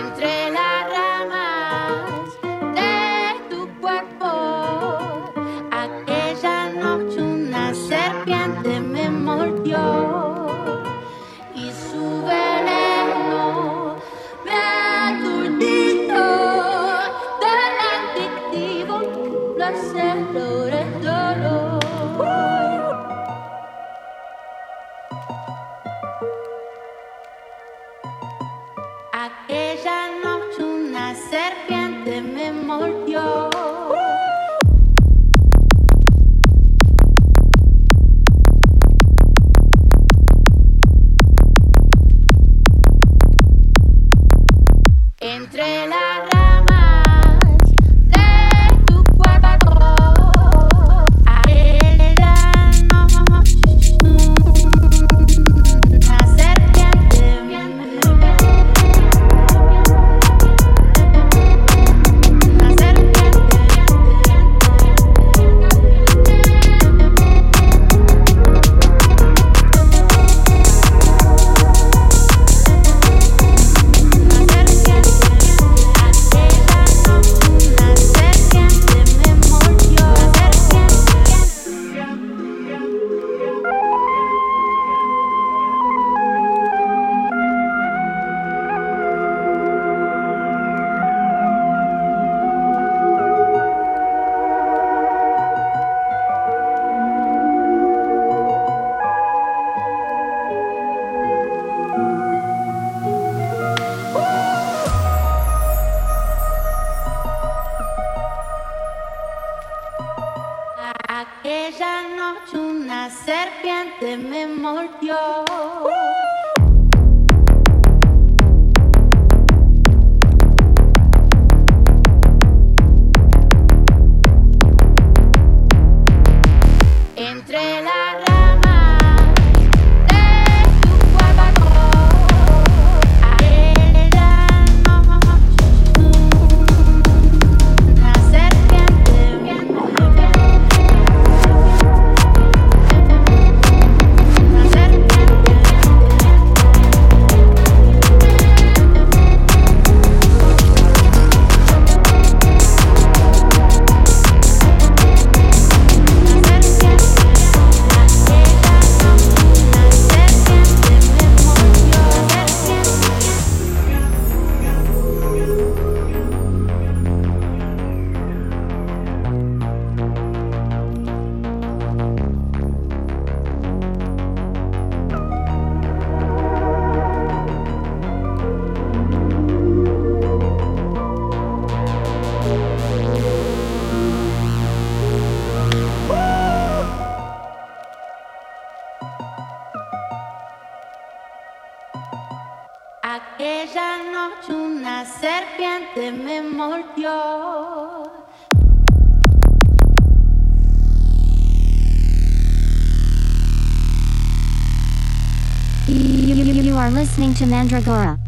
Entre las ramas de tu cuerpo, aquella noche una serpiente me mordió y su veneno me aturdito del adictivo placer del dolor. Aquella noche una serpiente me mordió. Entre las ramas de tu cuerpo, aquella noche una serpiente me Aquella noche una serpiente me mordió. Entre las ramas de tu cuerpo, aquella noche una serpiente me mordió. Aquella noche una serpiente me mordió. You are listening to Mandragora.